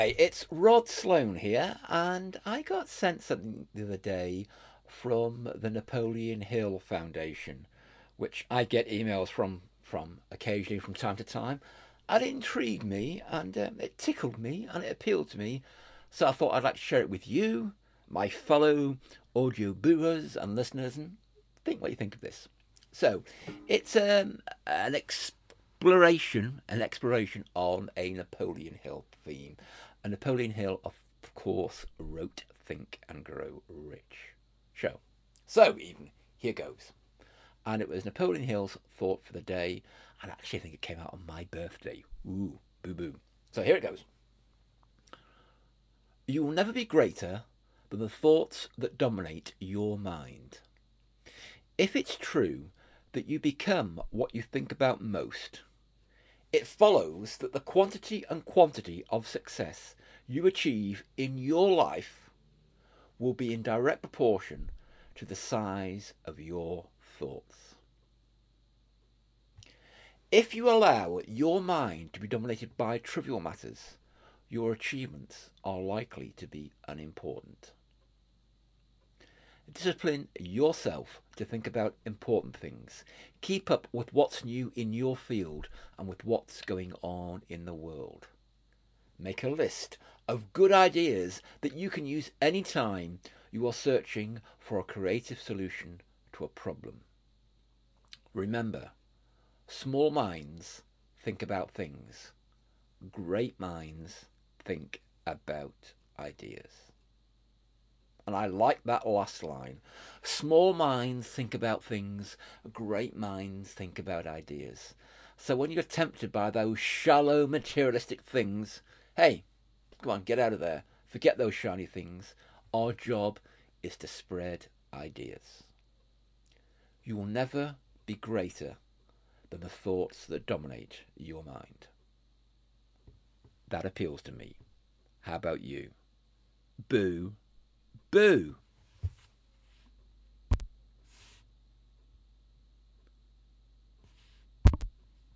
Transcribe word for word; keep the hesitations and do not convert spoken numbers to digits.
Hey, it's Rod Sloan here, and I got sent something the other day from the Napoleon Hill Foundation, which I get emails from from occasionally from time to time. And it intrigued me, and um, it tickled me, and it appealed to me. So I thought I'd like to share it with you, my fellow audio boers and listeners, and think what you think of this. So, it's um, an exploration, an exploration on a Napoleon Hill theme. And Napoleon Hill, of course, wrote Think and Grow Rich. Show. So, even here goes. And it was Napoleon Hill's thought for the day. And actually, I think it came out on my birthday. Ooh, boo boo. So here it goes. You will never be greater than the thoughts that dominate your mind. If it's true that you become what you think about most, it follows that the quantity and quantity of success you achieve in your life will be in direct proportion to the size of your thoughts. If you allow your mind to be dominated by trivial matters, your achievements are likely to be unimportant. Discipline yourself to think about important things. Keep up with what's new in your field and with what's going on in the world. Make a list of good ideas that you can use anytime you are searching for a creative solution to a problem. Remember, small minds think about things. Great minds think about ideas. And I like that last line. Small minds think about things, great minds think about ideas. So when you're tempted by those shallow materialistic things, hey, come on, get out of there. Forget those shiny things. Our job is to spread ideas. You will never be greater than the thoughts that dominate your mind. That appeals to me. How about you? Boo. Boo.